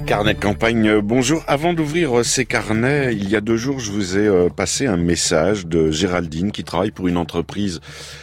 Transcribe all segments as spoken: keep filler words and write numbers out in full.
Carnet de campagne, bonjour. Avant d'ouvrir ces carnets, il y a deux jours, je vous ai passé un message de Géraldine qui travaille pour une entreprise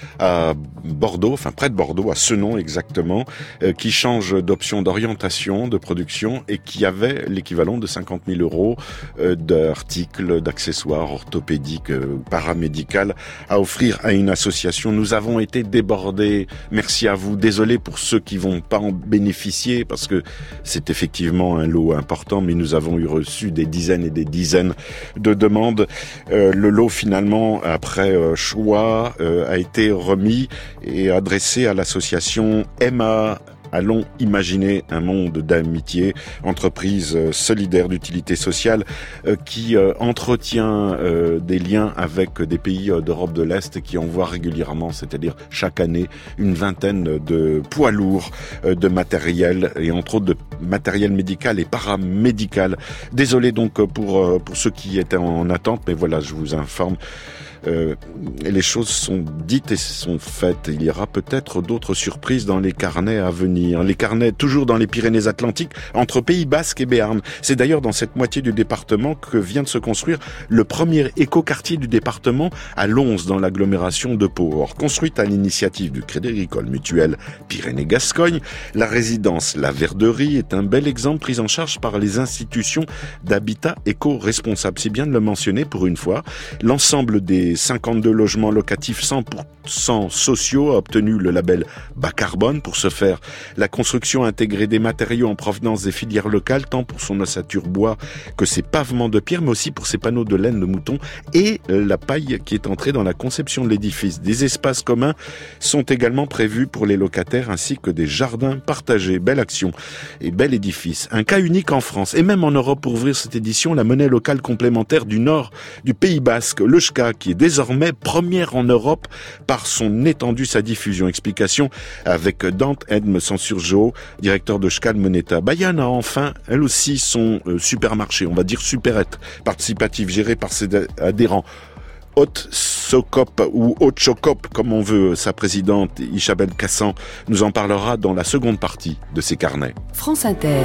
à Bordeaux, enfin près de Bordeaux, à Senon exactement, qui change d'option d'orientation, de production et qui avait l'équivalent de cinquante mille euros d'articles, d'accessoires orthopédiques ou paramédicales à offrir à une association. Nous avons été débordés. Merci à vous. Désolé pour ceux qui vont pas en bénéficier parce que c'est effectivement un lot important, mais nous avons eu reçu des dizaines et des dizaines de demandes. Euh, le lot, finalement, après euh, choix, euh, a été remis et adressé à l'association Emma. Allons imaginer un monde d'amitié, entreprise solidaire d'utilité sociale euh, qui euh, entretient euh, des liens avec des pays euh, d'Europe de l'Est qui envoient régulièrement, c'est-à-dire chaque année, une vingtaine de poids lourds euh, de matériel et entre autres de matériel médical et paramédical. Désolé donc pour euh, pour ceux qui étaient en attente, mais voilà, je vous informe. Euh, les choses sont dites et sont faites. Il y aura peut-être d'autres surprises dans les carnets à venir. Les carnets toujours dans les Pyrénées-Atlantiques, entre Pays Basque et Béarn. C'est d'ailleurs dans cette moitié du département que vient de se construire le premier écoquartier du département à Lons, dans l'agglomération de Pau. Or, construite à l'initiative du Crédit Agricole Mutuel Pyrénées-Gascogne, la résidence La Verderie est un bel exemple pris en charge par les institutions d'habitat éco-responsable. C'est bien de le mentionner pour une fois. L'ensemble des cinquante-deux logements locatifs cent pour cent sociaux a obtenu le label bas carbone. Pour ce faire, la construction a intégré des matériaux en provenance des filières locales, tant pour son ossature bois que ses pavements de pierre, mais aussi pour ses panneaux de laine de mouton et la paille qui est entrée dans la conception de l'édifice. Des espaces communs sont également prévus pour les locataires ainsi que des jardins partagés. Belle action et bel édifice. Un cas unique en France et même en Europe pour ouvrir cette édition, la monnaie locale complémentaire du nord du Pays Basque, le S C A, qui est désormais première en Europe par son étendue, sa diffusion. Explication avec Dante Edme Sansurjo, directeur de S C A de Moneta. Bayonne a enfin, elle aussi, son euh, supermarché, on va dire supérette, participatif, géré par ses adhérents. Haute Socop ou Haute Chocop, comme on veut, sa présidente Isabelle Cassan nous en parlera dans la seconde partie de ses carnets. France Inter.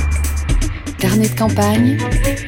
Carnet de campagne.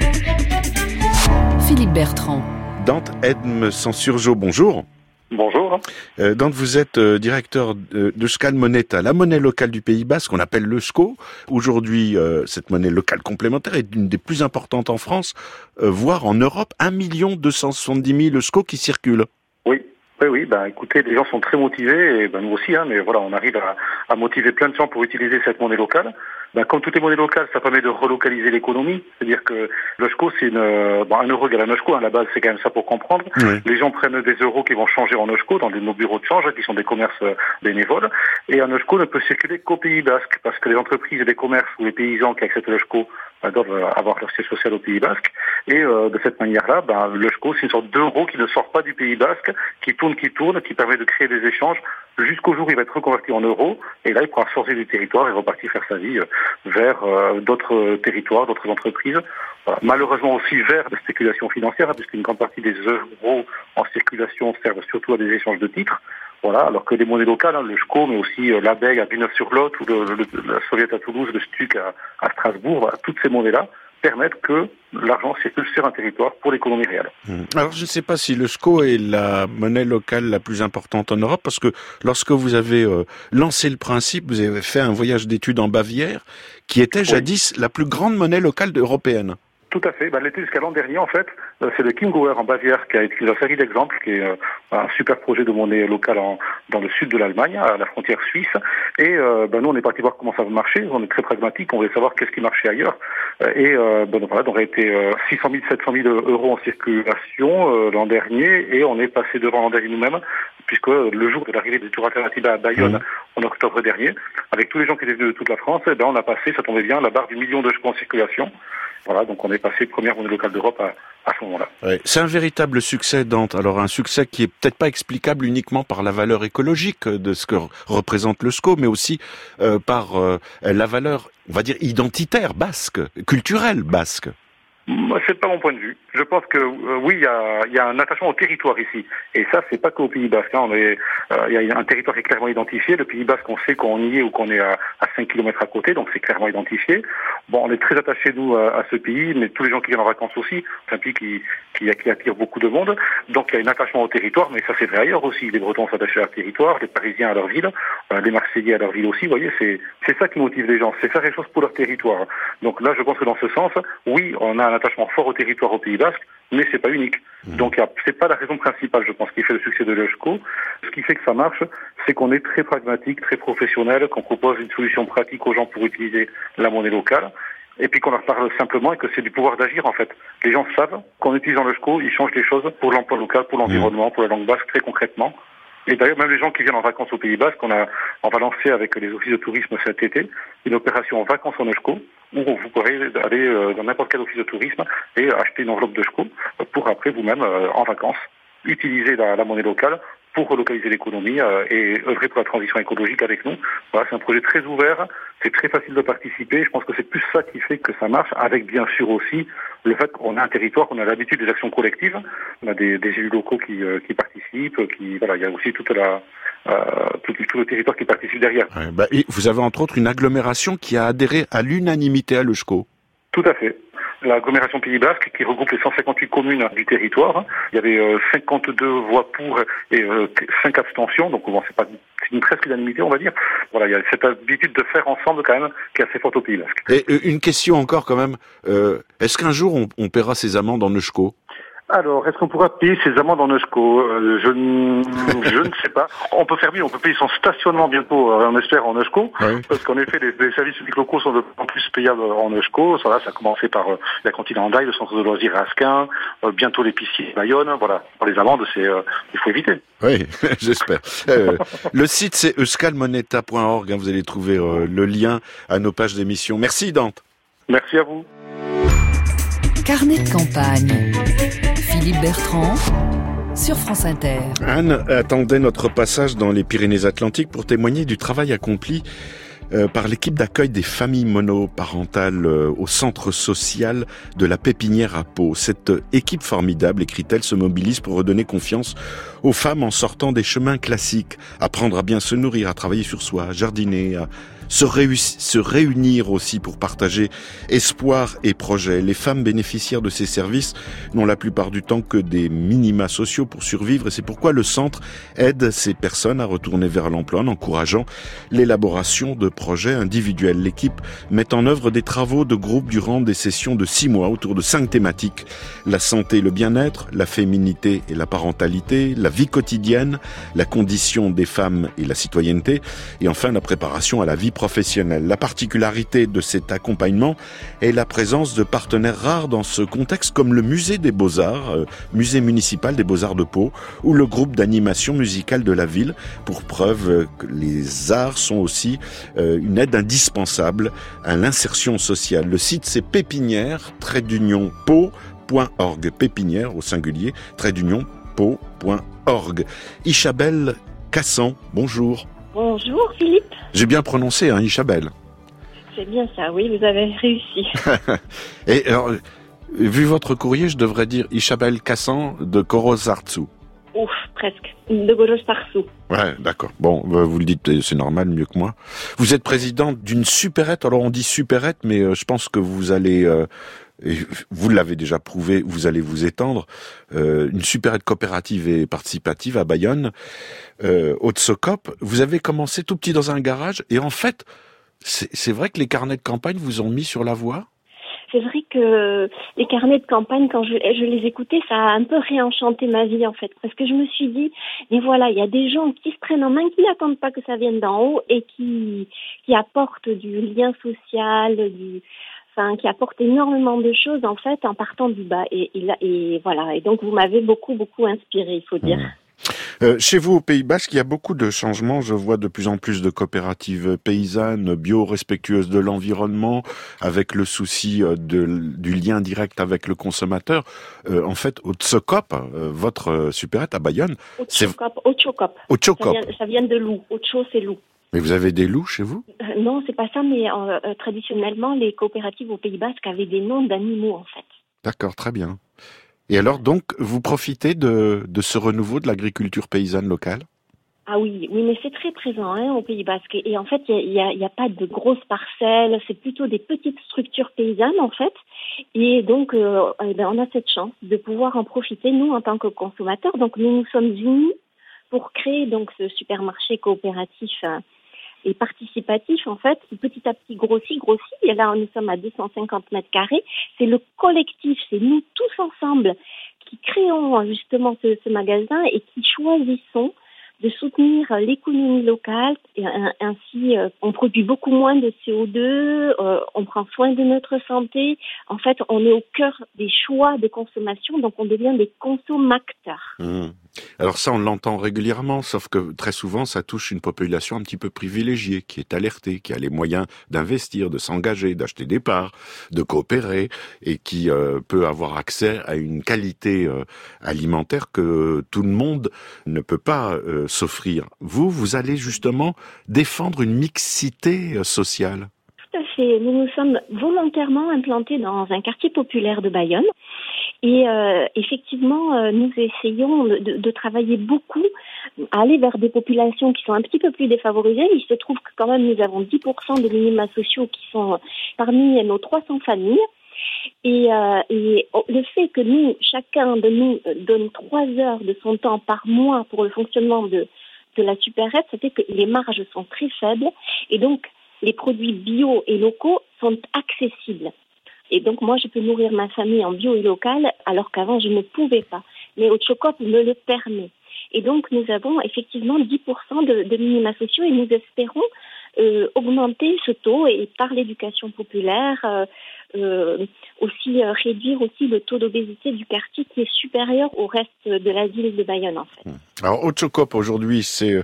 Philippe Bertrand. Dante Edme Sansurjo, bonjour. Bonjour. Euh, Dante, vous êtes euh, directeur de, de S C A de Moneta, la monnaie locale du Pays Basque, qu'on appelle le S C O. Aujourd'hui, euh, cette monnaie locale complémentaire est une des plus importantes en France, euh, voire en Europe. un million deux cent soixante-dix mille S C O qui circulent. Oui. Oui, oui, ben écoutez, les gens sont très motivés, et ben nous aussi, hein, mais voilà, on arrive à, à motiver plein de gens pour utiliser cette monnaie locale. Ben, comme toutes les monnaies locales, ça permet de relocaliser l'économie, c'est-à-dire que le S C O, c'est une, bon, un euro égale un S C O, à la base, c'est quand même ça pour comprendre. Oui. Les gens prennent des euros qui vont changer en S C O dans nos bureaux de change, qui sont des commerces bénévoles, et un S C O ne peut circuler qu'au Pays Basque, parce que les entreprises et les commerces ou les paysans qui acceptent le S C O ben, doivent avoir leur siège social au Pays Basque, et euh, de cette manière-là, ben, le S C O, c'est une sorte d'euro qui ne sort pas du Pays Basque, qui tourne, qui tourne, qui permet de créer des échanges jusqu'au jour où il va être reconverti en euros, et là, il pourra sortir du territoire et repartir faire sa vie vers euh, d'autres territoires, d'autres entreprises. Voilà. Malheureusement aussi vers la spéculation financière, hein, puisqu'une grande partie des euros en circulation servent surtout à des échanges de titres. Voilà, alors que les monnaies locales, hein, le S C O, mais aussi euh, l'abeille à Villeneuve-sur-Lot ou le, le, la Soviet à Toulouse, le Stuc à, à Strasbourg, voilà, toutes ces monnaies-là permettent que l'argent circule sur un territoire pour l'économie réelle. Alors je ne sais pas si le S C O est la monnaie locale la plus importante en Europe, parce que lorsque vous avez euh, lancé le principe, vous avez fait un voyage d'études en Bavière, qui était jadis oui. la plus grande monnaie locale européenne. Tout à fait. Ben, l'été jusqu'à l'an dernier, en fait, c'est le Chiemgauer en Bavière qui a utilisé une série d'exemples, qui est euh, un super projet de monnaie locale en, dans le sud de l'Allemagne, à la frontière suisse. Et euh, ben, nous, on est parti voir comment ça va marcher. On est très pragmatique. On voulait savoir qu'est-ce qui marchait ailleurs. Et euh, ben, voilà, donc on a été euh, six cent mille, sept cent mille euros en circulation euh, l'an dernier, et on est passé devant l'an dernier nous-mêmes, puisque le jour de l'arrivée des tours alternatives à Bayonne mmh. en octobre dernier, avec tous les gens qui étaient venus de toute la France, eh ben, on a passé, ça tombait bien, la barre du million de chevaux en circulation. Voilà, donc on est passé première monnaie locale d'Europe à, à ce moment-là. Ouais, c'est un véritable succès, Dante. Alors un succès qui est peut-être pas explicable uniquement par la valeur écologique de ce que représente le S C O, mais aussi euh, par euh, la valeur, on va dire, identitaire basque, culturelle basque. Moi, c'est pas mon point de vue. Je pense que euh, oui, il y a, y a un attachement au territoire ici, et ça, c'est pas qu'au Pays Basque. Hein. On est, il euh, y a un territoire qui est clairement identifié. Le Pays Basque, on sait qu'on y est ou qu'on est à, à cinq kilomètres à côté, donc c'est clairement identifié. Bon, on est très attaché nous à, à ce pays, mais tous les gens qui viennent en vacances aussi, c'est un pays qui, qui, qui attire beaucoup de monde. Donc il y a un attachement au territoire, mais ça c'est vrai ailleurs aussi. Les Bretons s'attachent à leur territoire, les Parisiens à leur ville, euh, les Marseillais à leur ville aussi. Vous voyez, c'est c'est ça qui motive les gens, c'est faire les choses pour leur territoire. Donc là, je pense que dans ce sens, oui, on a un attachement fort au territoire au Pays Basque, mais c'est pas unique. Mmh. Donc c'est pas la raison principale, je pense, qui fait le succès de l'Eusko. Ce qui fait que ça marche, c'est qu'on est très pragmatique, très professionnel, qu'on propose une solution pratique aux gens pour utiliser la monnaie locale, et puis qu'on leur parle simplement et que c'est du pouvoir d'agir en fait. Les gens savent qu'en utilisant l'Eusko, ils changent les choses pour l'emploi local, pour l'environnement, pour la langue basque, très concrètement. Et d'ailleurs, même les gens qui viennent en vacances au Pays Basque, on, a, on va lancer avec les offices de tourisme cet été une opération en vacances en Eusko, où vous pourrez aller dans n'importe quel office de tourisme et acheter une enveloppe d'Eusko pour après vous-même, en vacances, utiliser la, la monnaie locale pour relocaliser l'économie euh, et œuvrer pour la transition écologique avec nous. Voilà, c'est un projet très ouvert, c'est très facile de participer. Je pense que c'est plus ça qui fait que ça marche, avec bien sûr aussi le fait qu'on a un territoire, qu'on a l'habitude des actions collectives. On a des, des élus locaux qui, euh, qui participent, qui voilà, il y a aussi toute la euh, tout, tout le territoire qui participe derrière. Ouais, bah, et vous avez entre autres une agglomération qui a adhéré à l'unanimité à l'Eusko. Tout à fait. L'agglomération Pays Basque qui regroupe les cent cinquante-huit communes du territoire. Il y avait euh, cinquante-deux voix pour et euh, cinq abstentions, donc bon, c'est pas c'est une presque unanimité, on va dire. Voilà, il y a cette habitude de faire ensemble quand même qui est assez forte au Pays Basque. Et une question encore quand même, euh, est-ce qu'un jour on, on paiera ces amendes en Eusko ? Alors, est-ce qu'on pourra payer ses amendes en Eusko ? euh, Je, n... je ne sais pas. On peut faire mieux, on peut payer son stationnement bientôt, euh, on espère, en Eusko, oui. Parce qu'en effet, les, les services publics locaux sont de plus en plus payables en Eusko. Ça, là, ça a commencé par euh, la cantine Andaille, le centre de loisirs à Asquin, euh, bientôt l'épicier à Bayonne. Voilà, pour les amendes, c'est euh, il faut éviter. Oui, j'espère. Euh, le site, c'est euskalmoneta point org. Hein, vous allez trouver euh, le lien à nos pages d'émission. Merci, Dante. Merci à vous. Carnet de campagne. Philippe Bertrand, sur France Inter. Anne attendait notre passage dans les Pyrénées-Atlantiques pour témoigner du travail accompli euh, par l'équipe d'accueil des familles monoparentales euh, au centre social de la Pépinière à Pau. Cette équipe formidable, écrit-elle, se mobilise pour redonner confiance aux femmes en sortant des chemins classiques, apprendre à bien se nourrir, à travailler sur soi, à jardiner, à Se, réuss- se réunir aussi pour partager espoir et projets. Les femmes bénéficiaires de ces services n'ont la plupart du temps que des minima sociaux pour survivre et c'est pourquoi le centre aide ces personnes à retourner vers l'emploi en encourageant l'élaboration de projets individuels. L'équipe met en œuvre des travaux de groupe durant des sessions de six mois autour de cinq thématiques. La santé et le bien-être, la féminité et la parentalité, la vie quotidienne, la condition des femmes et la citoyenneté et enfin la préparation à la vie professionnelle. La particularité de cet accompagnement est la présence de partenaires rares dans ce contexte comme le musée des Beaux-Arts, euh, musée municipal des Beaux-Arts de Pau, ou le groupe d'animation musicale de la ville, pour preuve euh, que les arts sont aussi euh, une aide indispensable à l'insertion sociale. Le site c'est pépinière trait d'union pau.org, pépinière au singulier, trait d'union pau.org. Ishabelle Cassan, bonjour. Bonjour Philippe. J'ai bien prononcé, hein, Ishabelle. C'est bien ça, oui, vous avez réussi. Et alors, vu votre courrier, je devrais dire Ishabelle Cassan de Korosartsu. Ouf, presque. De Korosartsu. Ouais, d'accord. Bon, vous le dites, c'est normal, mieux que moi. Vous êtes présidente d'une supérette. Alors on dit supérette, mais euh, je pense que vous allez... Euh, et vous l'avez déjà prouvé, vous allez vous étendre, euh, une supérette coopérative et participative à Bayonne, euh, Haute-Socop. Vous avez commencé tout petit dans un garage et en fait, c'est, c'est vrai que les carnets de campagne vous ont mis sur la voie ? C'est vrai que les carnets de campagne, quand je, je les écoutais, ça a un peu réenchanté ma vie en fait. Parce que je me suis dit, mais voilà, il y a des gens qui se prennent en main, qui n'attendent pas que ça vienne d'en haut et qui, qui apportent du lien social, du... Enfin, qui apporte énormément de choses en fait en partant du bas et, et, et voilà et donc vous m'avez beaucoup beaucoup inspiré, il faut dire. Mmh. Euh, chez vous au Pays Basque, il y a beaucoup de changements. Je vois de plus en plus de coopératives paysannes, bio, respectueuses de l'environnement, avec le souci de, du lien direct avec le consommateur. Euh, en fait, Haute-Socop, euh, votre supérette à Bayonne, Haute-Socop, Haute-Socop. Haute-Socop. Ça vient, ça vient de loup. Haute-Socop, c'est loup. Mais vous avez des loups chez vous ? euh, Non, c'est pas ça, mais euh, traditionnellement, les coopératives au Pays Basque avaient des noms d'animaux, en fait. D'accord, très bien. Et alors, donc, vous profitez de, de ce renouveau de l'agriculture paysanne locale? Ah oui, oui, mais c'est très présent hein, au Pays Basque. Et, et en fait, il y a, y a pas de grosses parcelles, c'est plutôt des petites structures paysannes en fait. Et donc, euh, eh ben, on a cette chance de pouvoir en profiter, nous, en tant que consommateurs. Donc, nous nous sommes unis pour créer donc ce supermarché coopératif hein, et participatif, en fait, qui petit à petit grossit, grossit. Et là, nous sommes à deux cent cinquante mètres carrés. C'est le collectif, c'est nous tous ensemble qui créons justement ce, ce magasin et qui choisissons de soutenir l'économie locale. Et ainsi, euh, on produit beaucoup moins de C O deux, euh, on prend soin de notre santé. En fait, on est au cœur des choix de consommation, donc on devient des consommateurs. Mmh. Alors ça, on l'entend régulièrement, sauf que très souvent, ça touche une population un petit peu privilégiée, qui est alertée, qui a les moyens d'investir, de s'engager, d'acheter des parts, de coopérer, et qui euh, peut avoir accès à une qualité euh, alimentaire que tout le monde ne peut pas euh, s'offrir. Vous, vous allez justement défendre une mixité euh, sociale. Tout à fait. Nous nous sommes volontairement implantés dans un quartier populaire de Bayonne. Et euh, effectivement, euh, nous essayons de, de travailler beaucoup à aller vers des populations qui sont un petit peu plus défavorisées. Il se trouve que quand même nous avons dix pour cent de minima sociaux qui sont parmi nos trois cents familles. Et, euh, et le fait que nous, chacun de nous donne trois heures de son temps par mois pour le fonctionnement de, de la supérette, ça fait que les marges sont très faibles et donc les produits bio et locaux sont accessibles. Et donc, moi, je peux nourrir ma famille en bio et local, alors qu'avant, je ne pouvais pas. Mais Otchocoop me le permet. Et donc, nous avons effectivement dix pour cent de, de minima sociaux et nous espérons euh, augmenter ce taux et par l'éducation populaire, euh, euh, aussi euh, réduire aussi le taux d'obésité du quartier qui est supérieur au reste de la ville de Bayonne, en fait. Alors, Otchocoop, aujourd'hui, c'est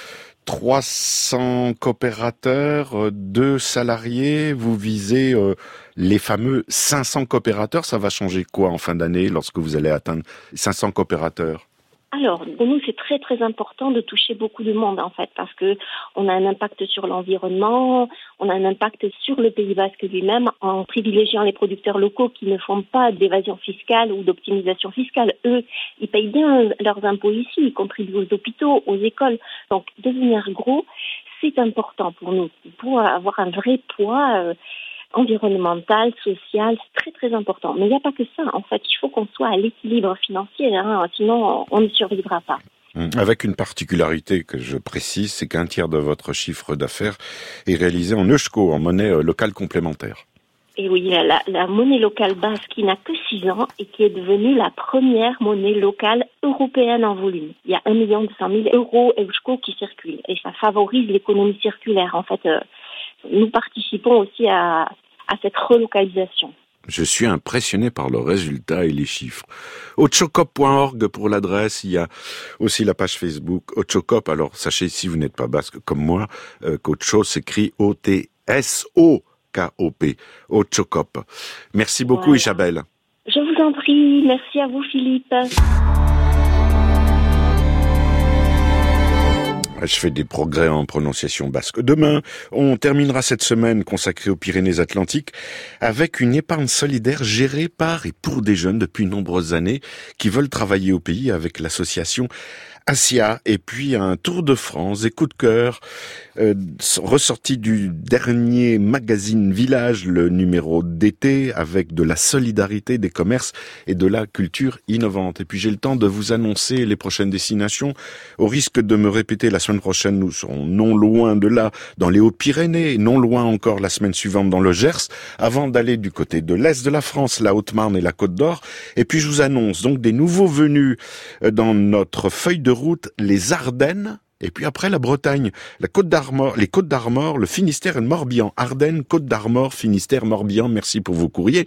trois cents coopérateurs, deux salariés, vous visez euh, les fameux cinq cents coopérateurs. Ça va changer quoi en fin d'année lorsque vous allez atteindre cinq cents coopérateurs? Alors, pour nous, c'est très très important de toucher beaucoup de monde en fait, parce que on a un impact sur l'environnement, on a un impact sur le Pays Basque lui-même en privilégiant les producteurs locaux qui ne font pas d'évasion fiscale ou d'optimisation fiscale. Eux, ils payent bien leurs impôts ici, ils contribuent aux hôpitaux, aux écoles. Donc, devenir gros, c'est important pour nous, pour avoir un vrai poids euh, environnemental, social, c'est très très important. Mais il n'y a pas que ça. En fait, il faut qu'on soit à l'équilibre financier, hein, sinon on ne survivra pas. Avec une particularité que je précise, c'est qu'un tiers de votre chiffre d'affaires est réalisé en eusko, en monnaie locale complémentaire. Et oui, la, la monnaie locale basque qui n'a que six ans et qui est devenue la première monnaie locale européenne en volume. Il y a un million deux cent mille euros eusko qui circulent et ça favorise l'économie circulaire. En fait, euh, nous participons aussi à, à cette relocalisation. Je suis impressionné par le résultat et les chiffres. Otchocoop point org pour l'adresse, il y a aussi la page Facebook Otchocoop. Alors sachez, si vous n'êtes pas basque comme moi, euh, qu'Otcho s'écrit O T S O K O P, Otchocoop. Merci beaucoup voilà. Isabelle. Je vous en prie, merci à vous Philippe. Je fais des progrès en prononciation basque. Demain, on terminera cette semaine consacrée aux Pyrénées-Atlantiques avec une épargne solidaire gérée par et pour des jeunes depuis de nombreuses années qui veulent travailler au pays avec l'association Asia, et puis un tour de France, des coups de cœur, euh, ressorti du dernier magazine Village, le numéro d'été, avec de la solidarité des commerces et de la culture innovante. Et puis j'ai le temps de vous annoncer les prochaines destinations. Au risque de me répéter, la semaine prochaine, nous serons non loin de là, dans les Hautes-Pyrénées, non loin encore la semaine suivante dans le Gers, avant d'aller du côté de l'Est de la France, la Haute-Marne et la Côte d'Or. Et puis je vous annonce donc des nouveaux venus dans notre feuille de route, les Ardennes, et puis après la Bretagne, la Côte d'Armor, les Côtes d'Armor, le Finistère et le Morbihan. Ardennes, Côte d'Armor, Finistère, Morbihan. Merci pour vos courriers.